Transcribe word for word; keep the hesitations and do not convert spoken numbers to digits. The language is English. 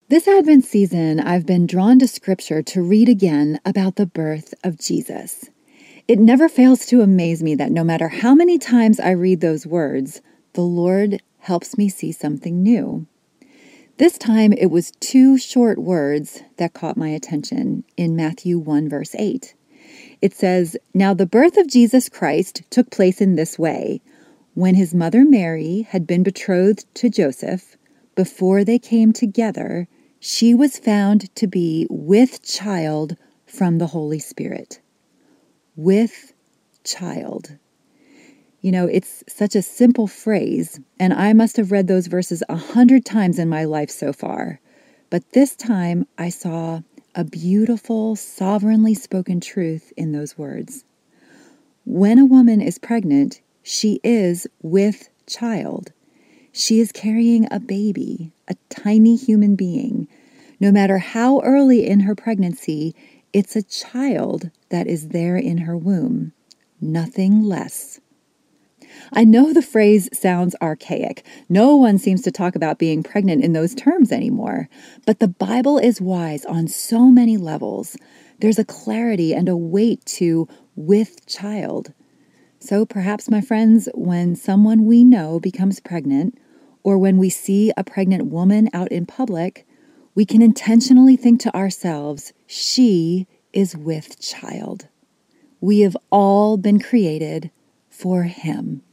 This Advent season, I've been drawn to Scripture to read again about the birth of Jesus. It never fails to amaze me that no matter how many times I read those words, the Lord helps me see something new. This time, it was two short words that caught my attention in Matthew one, verse eight. It says, "Now the birth of Jesus Christ took place in this way. When his mother Mary had been betrothed to Joseph, before they came together, she was found to be with child from the Holy Spirit." With child. You know, it's such a simple phrase, and I must have read those verses a hundred times in my life so far. But this time I saw a beautiful, sovereignly spoken truth in those words. When a woman is pregnant, she is with child. She is carrying a baby, a tiny human being. No matter how early in her pregnancy, it's a child that is there in her womb, nothing less. I know the phrase sounds archaic. No one seems to talk about being pregnant in those terms anymore. But the Bible is wise on so many levels. There's a clarity and a weight to with child. So perhaps, my friends, when someone we know becomes pregnant, or when we see a pregnant woman out in public, we can intentionally think to ourselves, she is with child. We have all been created for him.